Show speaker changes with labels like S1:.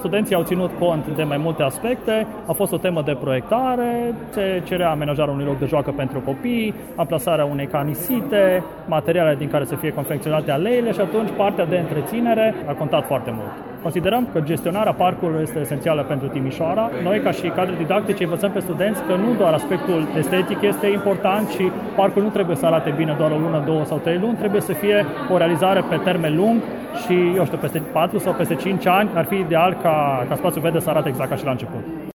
S1: Studenții au ținut cont de mai multe aspecte, a fost o temă de proiectare, se cerea amenajarea unui loc de joacă pentru copii, amplasarea unei canisite, materiale din care să fie confecționate aleile și atunci partea de întreținere a contat foarte mult. Considerăm că gestionarea parcului este esențială pentru Timișoara. Noi, ca și cadre didactice, învățăm pe studenți că nu doar aspectul estetic este important și parcul nu trebuie să arate bine doar o lună, 2 sau 3 luni, trebuie să fie o realizare pe termen lung și, peste 4 sau peste 5 ani ar fi ideal ca spațiul verde să arate exact ca și la început.